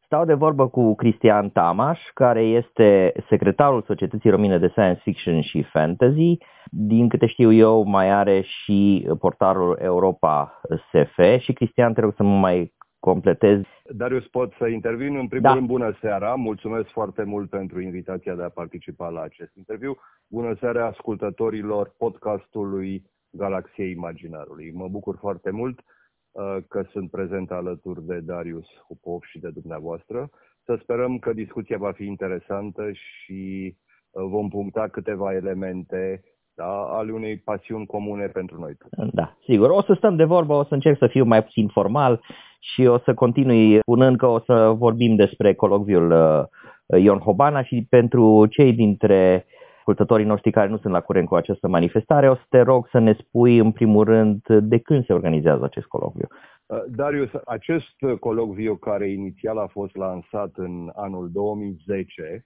Stau de vorbă cu Cristian Tamaș, care este secretarul Societății Române de Science Fiction și Fantasy. Din câte știu eu, mai are și portalul Europa SF. Și Cristian, te rog să mă mai completezi. Darius, pot să intervin? În primul rând, bună seara! Mulțumesc foarte mult pentru invitația de a participa la acest interviu. Bună seara ascultătorilor podcastului Galaxiei Imaginarului. Mă bucur foarte mult că sunt prezent alături de Darius Hupov și de dumneavoastră. Să sperăm că discuția va fi interesantă și vom puncta câteva elemente ale unei pasiuni comune pentru noi. Da, sigur. O să stăm de vorbă, o să încerc să fiu mai puțin formal și o să continui spunând că o să vorbim despre colocviul Ion Hobana și pentru cei dintre ascultătorii noștri care nu sunt la curent cu această manifestare, o să te rog să ne spui în primul rând de când se organizează acest colocviu. Darius, acest colocviu care inițial a fost lansat în anul 2010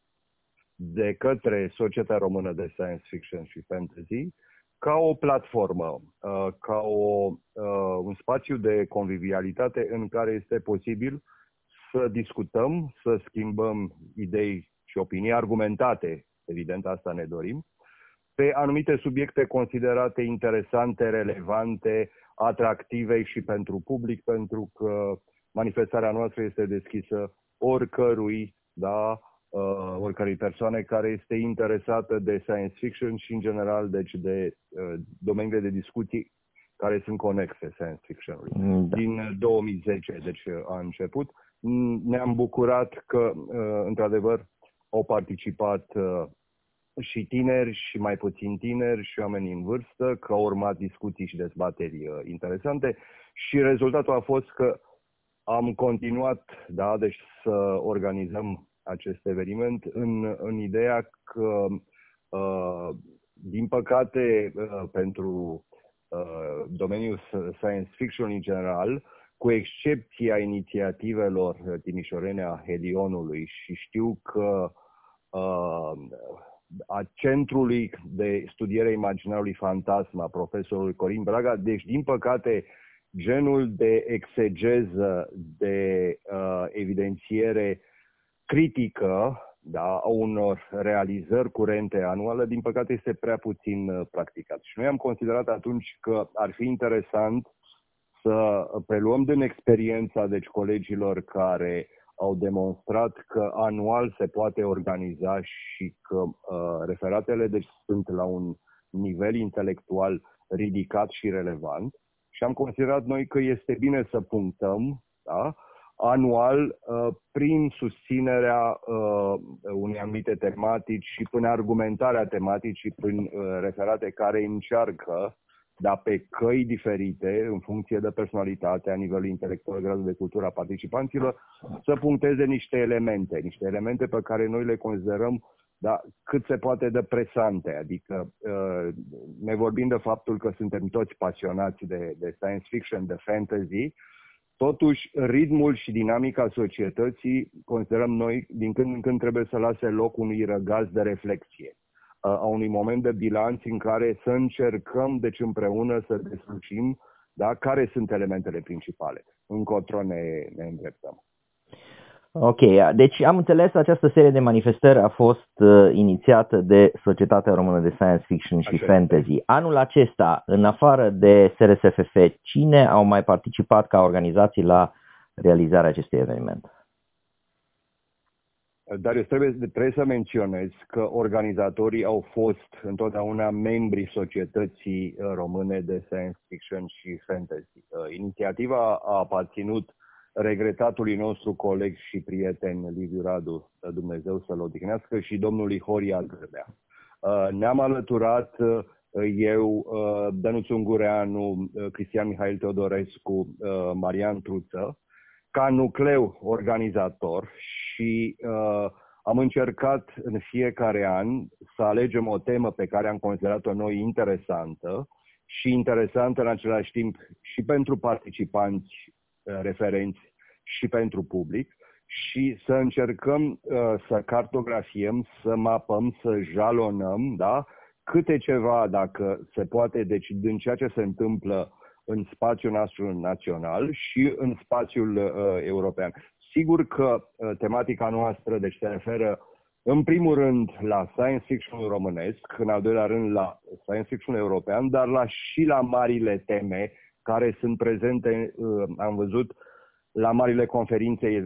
de către Societatea Română de Science Fiction și Fantasy ca o platformă, ca un spațiu de convivialitate în care este posibil să discutăm, să schimbăm idei și opinii argumentate, evident asta ne dorim, pe anumite subiecte considerate interesante, relevante, atractive și pentru public, pentru că manifestarea noastră este deschisă oricărui, oricărei persoane care este interesată de science fiction și, în general, deci de domeniile de discuții care sunt conexe science fiction-ului. Da. Din 2010, deci a început. Ne-am bucurat că, într-adevăr, au participat și tineri și mai puțin tineri și oameni în vârstă, că au urmat discuții și dezbateri interesante și rezultatul a fost că am continuat, deci să organizăm acest eveniment în ideea că, din păcate, pentru domeniul science fiction în general, cu excepția inițiativelor timișorene a Helionului, și știu că a Centrului de Studiere Imaginarului Fantasma, profesorul Corin Braga, deci, din păcate, genul de exegeză, de evidențiere critică a unor realizări curente anuale, din păcate, este prea puțin practicat. Și noi am considerat atunci că ar fi interesant să preluăm din experiența, deci, colegilor care au demonstrat că anual se poate organiza și că referatele deci sunt la un nivel intelectual ridicat și relevant. Și am considerat noi că este bine să punctăm anual prin susținerea unei anumite tematici și prin argumentarea tematicii, prin referate care încearcă, pe căi diferite, în funcție de personalitate, a nivelului intelectual, gradul de cultură a participanților, să puncteze niște elemente pe care noi le considerăm cât se poate de presante. Adică ne vorbim de faptul că suntem toți pasionați de science fiction, de fantasy, totuși ritmul și dinamica societății, considerăm noi, din când în când trebuie să lase loc unui răgaz de reflexie, a unui moment de bilanț în care să încercăm, deci, împreună să deslușim care sunt elementele principale, încotro ne îndreptăm. Ok, deci am înțeles, această serie de manifestări a fost inițiată de Societatea Română de Science Fiction și Fantasy. Anul acesta, în afară de SRSFF, cine au mai participat ca organizații la realizarea acestui eveniment? Dar trebuie să menționez că organizatorii au fost întotdeauna membrii Societății Române de Science Fiction și Fantasy. Inițiativa a aparținut regretatului nostru coleg și prieten Liviu Radu, Dumnezeu să-l odihnească, și domnului Horia Gârdea. Ne-am alăturat eu, Dănuț Ungureanu, Cristian Mihail Teodorescu, Marian Truță, ca nucleu organizator, și am încercat în fiecare an să alegem o temă pe care am considerat-o noi interesantă și interesantă în același timp și pentru participanți referenți și pentru public, și să încercăm să cartografiem, să mapăm, să jalonăm, câte ceva, dacă se poate, deci din ceea ce se întâmplă în spațiul nostru național și în spațiul european. Sigur că tematica noastră deci se referă în primul rând la science fiction românesc, în al doilea rând la science fiction european, dar și la marile teme care sunt prezente, am văzut, la marile conferințe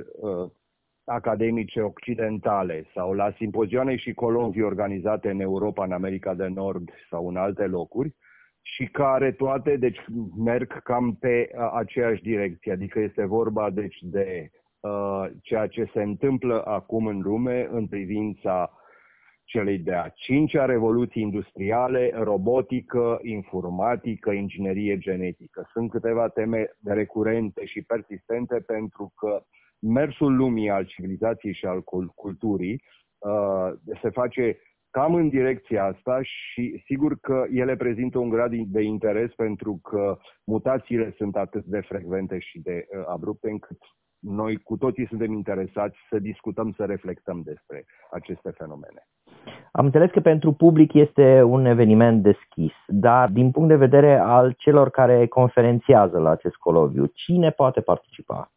academice occidentale sau la simpozioane și colocvii organizate în Europa, în America de Nord sau în alte locuri și care toate deci merg cam pe aceeași direcție, adică este vorba deci de ceea ce se întâmplă acum în lume în privința celei de-a cincea revoluții industriale, robotică, informatică, inginerie genetică. Sunt câteva teme recurente și persistente pentru că mersul lumii, al civilizației și al culturii se face cam în direcția asta și sigur că ele prezintă un grad de interes pentru că mutațiile sunt atât de frecvente și de abrupte încât noi cu toții suntem interesați să discutăm, să reflectăm despre aceste fenomene. Am înțeles că pentru public este un eveniment deschis, dar din punct de vedere al celor care conferențiază la acest colocviu, cine poate participa?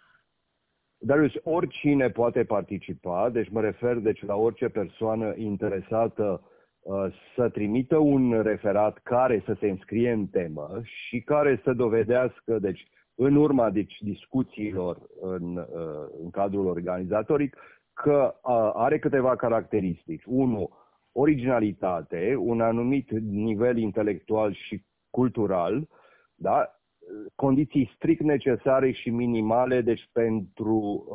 Darius, oricine poate participa, deci mă refer la orice persoană interesată să trimită un referat care să se înscrie în temă și care să dovedească, deci în urma discuțiilor în cadrul organizatoric, că are câteva caracteristici. 1. Originalitate, un anumit nivel intelectual și cultural, da? Condiții strict necesare și minimale, deci pentru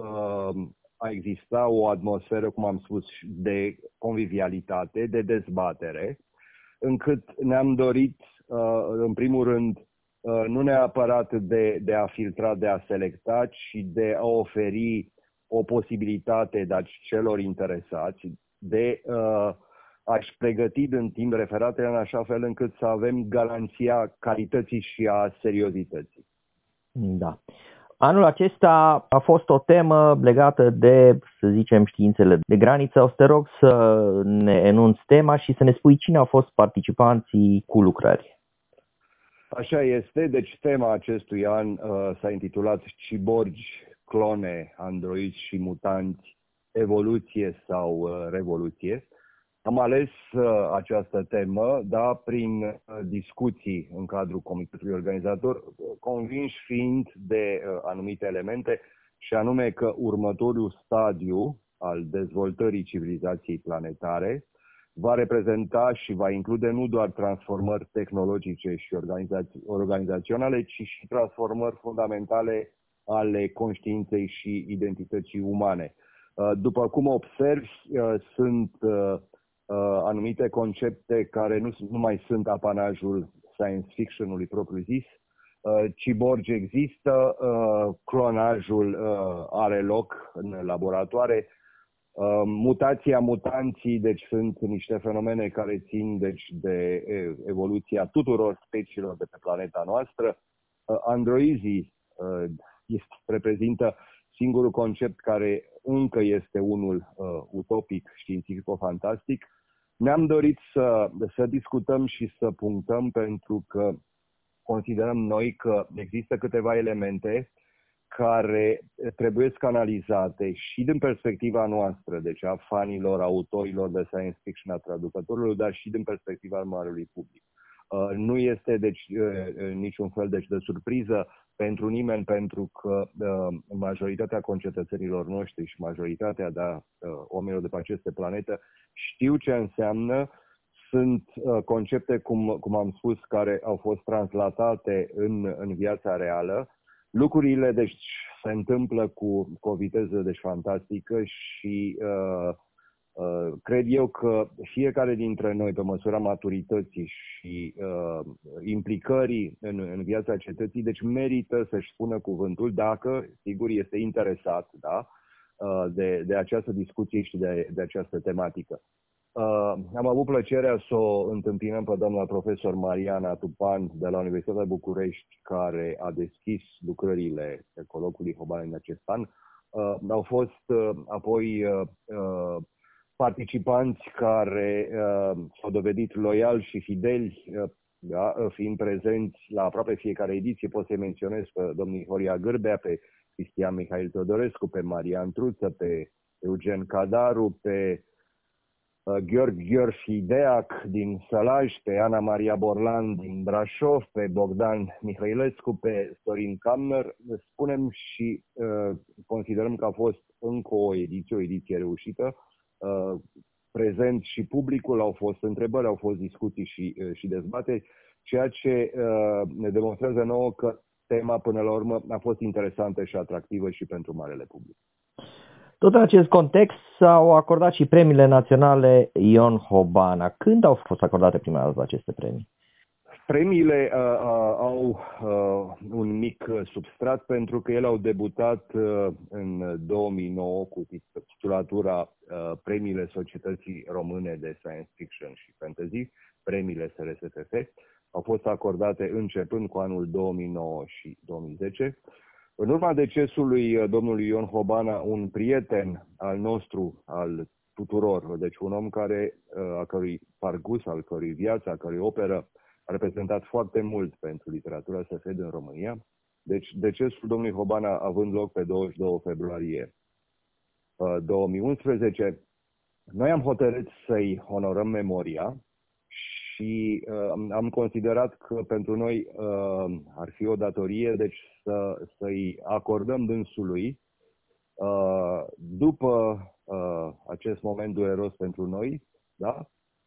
a exista o atmosferă, cum am spus, de convivialitate, de dezbatere, încât ne-am dorit, în primul rând, nu neapărat de a filtra, de a selecta, ci de a oferi o posibilitate celor interesați de a-și pregăti în timp referatele în așa fel încât să avem garanția calității și a seriozității. Da. Anul acesta a fost o temă legată de, să zicem, științele de graniță. O să te rog să ne enunți tema și să ne spui cine au fost participanții cu lucrări. Așa este, deci tema acestui an s-a intitulat Ciborgi, clone, androizi și mutanți, evoluție sau revoluție. Am ales această temă, prin discuții în cadrul comitetului organizator, convinși fiind de anumite elemente, și anume că următorul stadiu al dezvoltării civilizației planetare va reprezenta și va include nu doar transformări tehnologice și organizaționale, ci și transformări fundamentale ale conștiinței și identității umane. După cum observi, sunt anumite concepte care nu mai sunt apanajul science fiction-ului propriu-zis. Ciborgi există, clonajul are loc în laboratoare, mutația, mutanții, deci sunt niște fenomene care țin de evoluția tuturor speciilor de pe planeta noastră. Androizii reprezintă singurul concept care încă este unul utopic, științifico-fantastic. Ne-am dorit să discutăm și să punctăm pentru că considerăm noi că există câteva elemente care trebuie analizate și din perspectiva noastră, deci a fanilor, autorilor de science fiction, a traducătorilor, dar și din perspectiva marelui public. Nu este niciun fel de surpriză pentru nimeni, pentru că majoritatea concetățenilor noștri și majoritatea oamenilor de pe aceste planete știu ce înseamnă. Sunt concepte, cum am spus, care au fost translatate în viața reală. Lucrurile se întâmplă cu o viteză fantastică și cred eu că fiecare dintre noi, pe măsura maturității și implicării în viața cetății, merită să-și spună cuvântul dacă, sigur, este interesat, de această discuție și de această tematică. Am avut plăcerea să o întâmpinăm pe doamna profesor Mariana Tupan de la Universitatea București, care a deschis lucrările colocviului Hobana în acest an. Au fost apoi participanți care s-au dovedit loiali și fideli, fiind prezenți la aproape fiecare ediție. Pot să-i menționez pe domnul Horia Gârbea, pe Cristian Mihail Teodorescu, pe Marian Truță, pe Eugen Cadaru, pe Gheorghe Deac din Sălaj, pe Ana Maria Borlan din Brașov, pe Bogdan Mihailescu, pe Sorin Kamner. Spunem și considerăm că a fost încă o ediție reușită. Prezent și publicul, au fost întrebări, au fost discuții și dezbateri, ceea ce ne demonstrează nouă că tema până la urmă a fost interesantă și atractivă și pentru marele public. Tot în acest context s-au acordat și premiile naționale Ion Hobana. Când au fost acordate prima dată aceste premii? Premiile au un mic substrat pentru că ele au debutat în 2009 cu titulatura Premiile Societății Române de Science Fiction și Fantasy, premiile SRSFF. Au fost acordate începând cu anul 2009 și 2010. În urma decesului domnului Ion Hobana, un prieten al nostru, al tuturor, deci un om a cărui parcurs, al cărui viață, a cărui operă a reprezentat foarte mult pentru literatura SF din România. Deci decesul domnului Hobana având loc pe 22 februarie 2011, noi am hotărât să-i onorăm memoria și am considerat că pentru noi ar fi o datorie deci să-i acordăm dânsului după acest moment dureros pentru noi, da?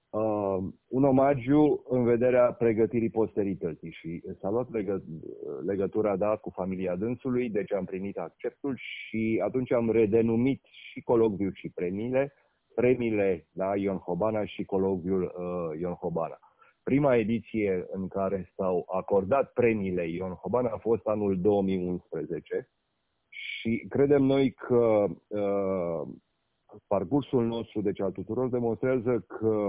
Un omagiu în vederea pregătirii posterității și s-a luat legătura cu familia dânsului, deci am primit acceptul și atunci am redenumit și colocviul și premiile Ion Hobana și colocviul Ion Hobana. Prima ediție în care s-au acordat premiile Ion Hobana a fost anul 2011 și credem noi că parcursul nostru, deci al tuturor, demonstrează că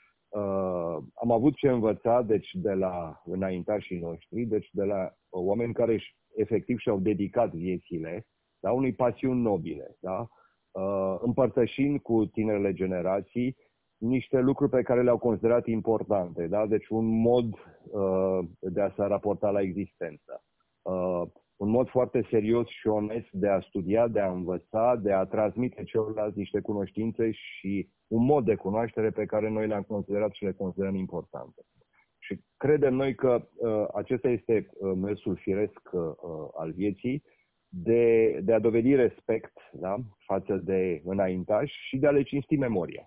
am avut ce învăța deci de la înaintașii noștri, deci de la oameni care efectiv și-au dedicat viețile unei pasiuni nobile, împărtășind cu tinerele generații niște lucruri pe care le-au considerat importante, deci un mod de a se raporta la existență, un mod foarte serios și onest de a studia, de a învăța, de a transmite celorlalți niște cunoștințe și un mod de cunoaștere pe care noi le-am considerat și le considerăm importante. Și credem noi că acesta este mersul firesc al vieții, de a dovedi respect față de înaintași și de a le cinsti memoria.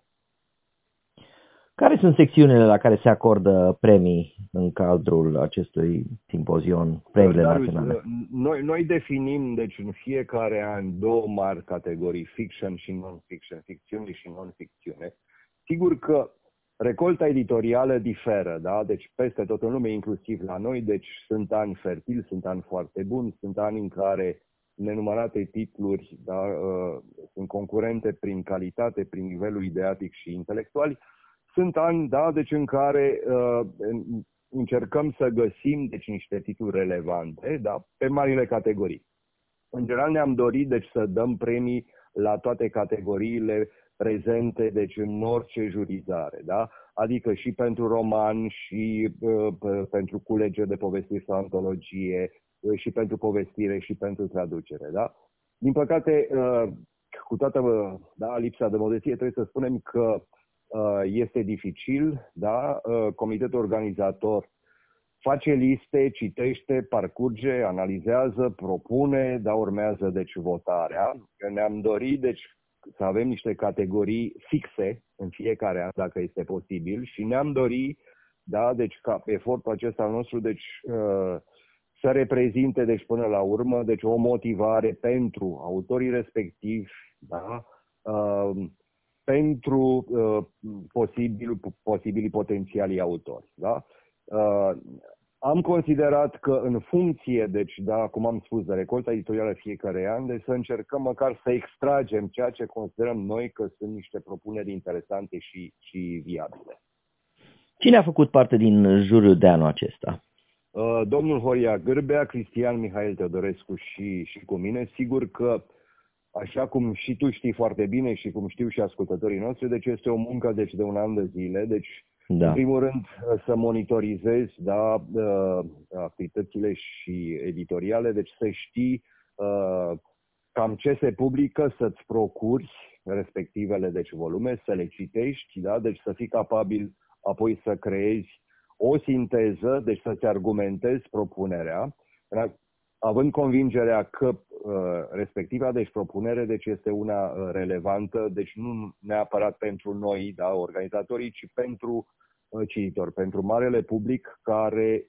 Care sunt secțiunile la care se acordă premii în cadrul acestui simpozion, premiile naționale? Noi definim, deci, în fiecare an două mari categorii, fiction și non-fiction, ficțiune și non-ficțiune. Sigur că recolta editorială diferă, deci peste tot în lume, inclusiv la noi, deci sunt ani fertili, sunt ani foarte buni, sunt ani în care nenumărate titluri sunt concurente prin calitate, prin nivelul ideatic și intelectual. Sunt ani, deci în care încercăm să găsim deci niște titluri relevante, pe marile categorii. În general ne-am dorit deci să dăm premii la toate categoriile prezente deci în orice jurizare, adică și pentru roman și pentru culegere de povestiri sau antologie, și pentru povestire și pentru traducere, Din păcate, cu toată lipsa de modestie, trebuie să spunem că este dificil, comitetul organizator face liste, citește, parcurge, analizează, propune, urmează deci votarea. Ne-am dorit deci să avem niște categorii fixe în fiecare an, dacă este posibil, și ne-am dorit, deci ca efortul acesta al nostru, deci să reprezinte deci până la urmă deci o motivare pentru autorii respectivi, pentru posibilii potențialii autori. Am considerat că în funcție, deci, cum am spus, de recolta editorială fiecare an, deci să încercăm măcar să extragem ceea ce considerăm noi că sunt niște propuneri interesante și viabile. Cine a făcut parte din juriul de anul acesta? Domnul Horia Gârbea, Cristian Mihail Teodorescu și cu mine. Sigur că, așa cum și tu știi foarte bine și cum știu și ascultătorii noștri, deci este o muncă deci, de un an de zile. Deci, în primul rând, să monitorizezi activitățile și editoriale, deci să știi cam ce se publică, să-ți procuri respectivele deci volume, să le citești, da? Deci să fii capabil apoi să creezi o sinteză, deci să-ți argumentezi propunerea, având convingerea că respectiva deci propunere deci este una relevantă, deci nu neapărat pentru noi, da, organizatorii, ci pentru cititori, pentru marele public care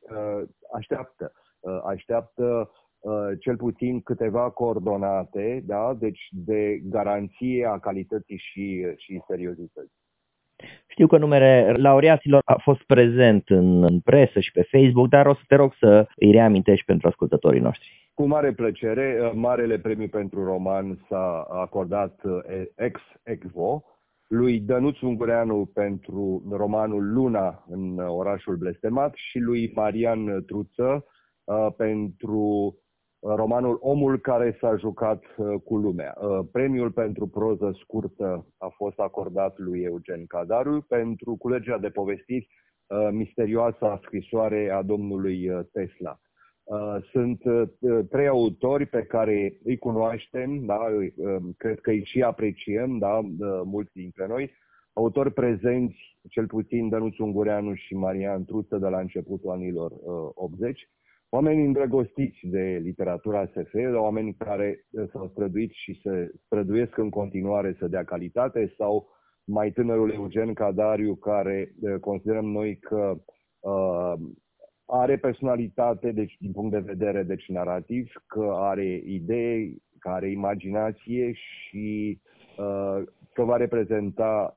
așteaptă cel puțin câteva coordonate, da, deci de garanție a calității și seriozității. Știu că numele laureaților a fost prezent în presă și pe Facebook, dar o să te rog să îi reamintești pentru ascultătorii noștri. Cu mare plăcere, marele premiu pentru roman s-a acordat ex aequo lui Dănuț Ungureanu pentru romanul Luna în orașul blestemat și lui Marian Truță pentru romanul Omul care s-a jucat cu lumea. Premiul pentru proză scurtă a fost acordat lui Eugen Cadariu pentru culegerea de povestiri misterioasa scrisoare a domnului Tesla. Sunt trei autori pe care îi cunoaștem, da? Cred că îi și apreciem, da? Mulți dintre noi, autori prezenți, cel puțin Dănuț Ungureanu și Marian Truță de la începutul anilor 80, oameni îndrăgostiți de literatura SF, oameni care s-au străduit și se străduiesc în continuare să dea calitate, sau mai tânărul Eugen Cadariu, care considerăm noi că are personalitate, deci din punct de vedere deci narrativ, că are idei, că are imaginație și că va reprezenta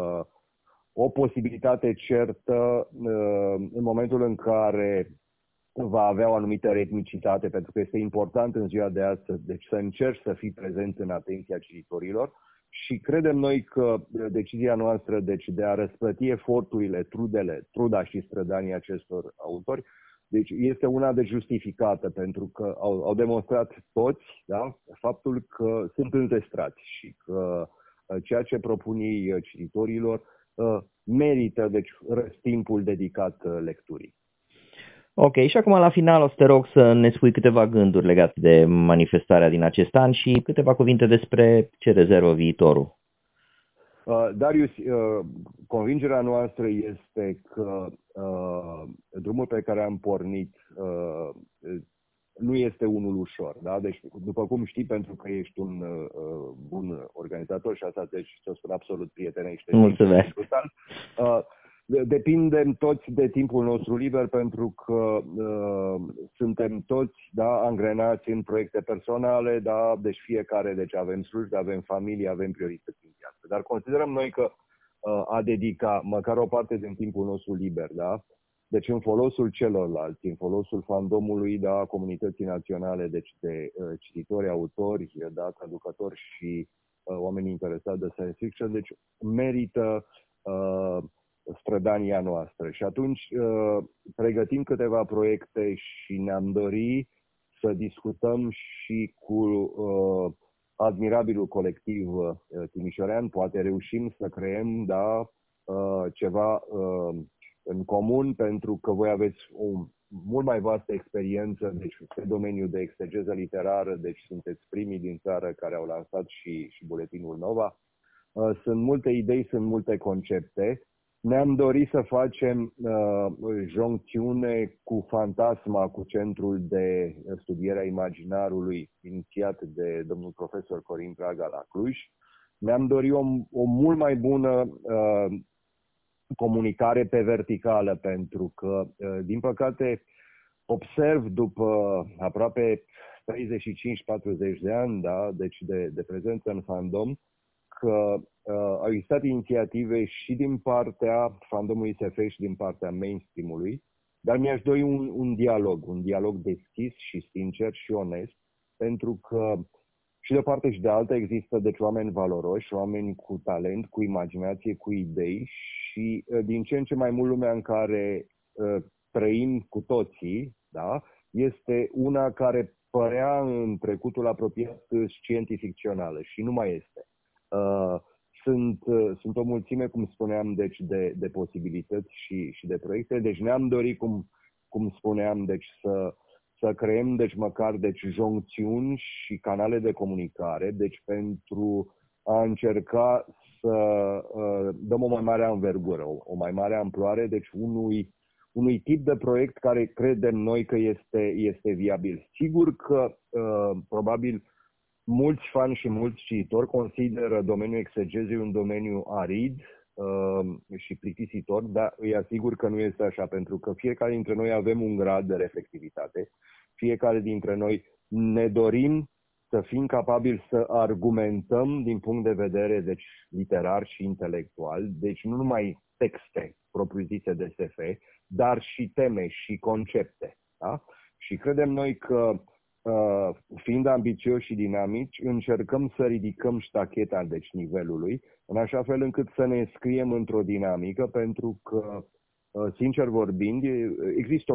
o posibilitate certă în momentul în care va avea o anumită ritmicitate, pentru că este important în ziua de astăzi, deci să încerci să fii prezent în atenția cititorilor și credem noi că decizia noastră deci, de a răsplăti eforturile, truda și strădanii acestor autori, deci este una de justificată, pentru că au demonstrat toți, da, faptul că sunt înzestrați și că ceea ce propun ei cititorilor merită deci timpul dedicat lecturii. Ok, și acum la final o să te rog să ne spui câteva gânduri legate de manifestarea din acest an și câteva cuvinte despre ce rezervă viitorul. Darius, convingerea noastră este că drumul pe care am pornit nu este unul ușor. Da? Deci, după cum știi, pentru că ești un bun organizator și asta deci să spun absolut prietenește. Mulțumesc. Depindem toți de timpul nostru liber pentru că suntem toți, da, angrenați în proiecte personale, da, deci fiecare deci avem slujbe, avem familie, avem priorități în viață. Dar considerăm noi că a dedica măcar o parte din timpul nostru liber, da, deci în folosul celorlalți, în folosul fandomului, da, comunității naționale, deci de cititori, autori, da, traducători și oameni interesați de science fiction, deci merită strădania noastră. Și atunci pregătim câteva proiecte și ne-am dorit să discutăm și cu admirabilul colectiv timișorean. Poate reușim să creăm, da, ceva în comun, pentru că voi aveți o mult mai vastă experiență deci, pe domeniul de exegeză literară, deci sunteți primii din țară care au lansat și buletinul Nova. Sunt multe idei, sunt multe concepte. Ne-am dorit să facem joncțiune cu Fantasma, cu Centrul de Studiere a Imaginarului, inițiat de domnul profesor Corin Praga la Cluj. Ne-am dorit o mult mai bună comunicare pe verticală, pentru că, din păcate, observ după aproape 35-40 de ani, da, deci de prezență în fandom, că au existat inițiative și din partea fandomului SF și din partea mainstream-ului, dar mi-aș dori un dialog deschis și sincer și onest, pentru că și de o parte și de alta există deci oameni valoroși, oameni cu talent, cu imaginație, cu idei și din ce în ce mai mult lumea în care trăim cu toții, da, este una care părea în trecutul apropiat scientificțională și nu mai este. Sunt o mulțime, cum spuneam, deci de posibilități și de proiecte. Deci ne-am dorit, cum spuneam, deci să să creăm măcar joncțiuni și canale de comunicare, pentru a încerca să dăm o mai mare anvergură, o mai mare amploare, unui tip de proiect care credem noi că este viabil. Sigur că probabil mulți fani și mulți cititori consideră domeniul exegezei un domeniu arid și plictisitor, dar îi asigur că nu este așa, pentru că fiecare dintre noi avem un grad de reflexivitate, fiecare dintre noi ne dorim să fim capabili să argumentăm din punct de vedere literar și intelectual, nu numai texte propriu-zise de SF, dar și teme și concepte. Da? Și credem noi că, fiind ambițioși și dinamici, încercăm să ridicăm ștacheta nivelului, în așa fel încât să ne înscriem într-o dinamică, pentru că, sincer vorbind, există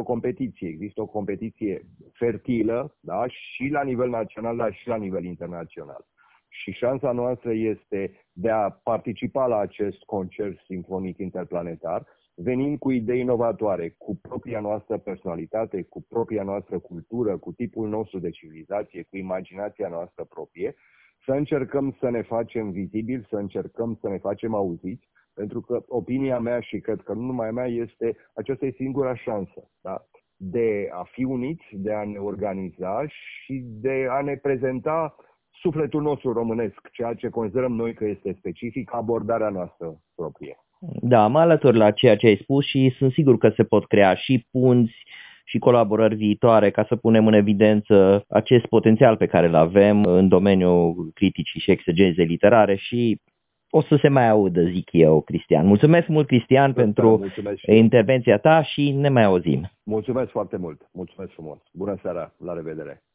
o competiție fertilă, da? Și la nivel național, dar și la nivel internațional. Și șansa noastră este de a participa la acest concert simfonic interplanetar, venind cu idei inovatoare, cu propria noastră personalitate, cu propria noastră cultură, cu tipul nostru de civilizație, cu imaginația noastră proprie, să încercăm să ne facem vizibili, să încercăm să ne facem auziți, pentru că opinia mea, și cred că nu numai a mea, aceasta e singura șansă, da? De a fi uniți, de a ne organiza și de a ne prezenta sufletul nostru românesc, ceea ce considerăm noi că este specific, abordarea noastră proprie. Da, mă alătur la ceea ce ai spus și sunt sigur că se pot crea și punți și colaborări viitoare ca să punem în evidență acest potențial pe care îl avem în domeniul criticii și exegezei literare și o să se mai audă, zic eu, Cristian. Mulțumesc mult, Cristian, pentru intervenția ta și ne mai auzim. Mulțumesc foarte mult. Mulțumesc frumos. Bună seara. La revedere.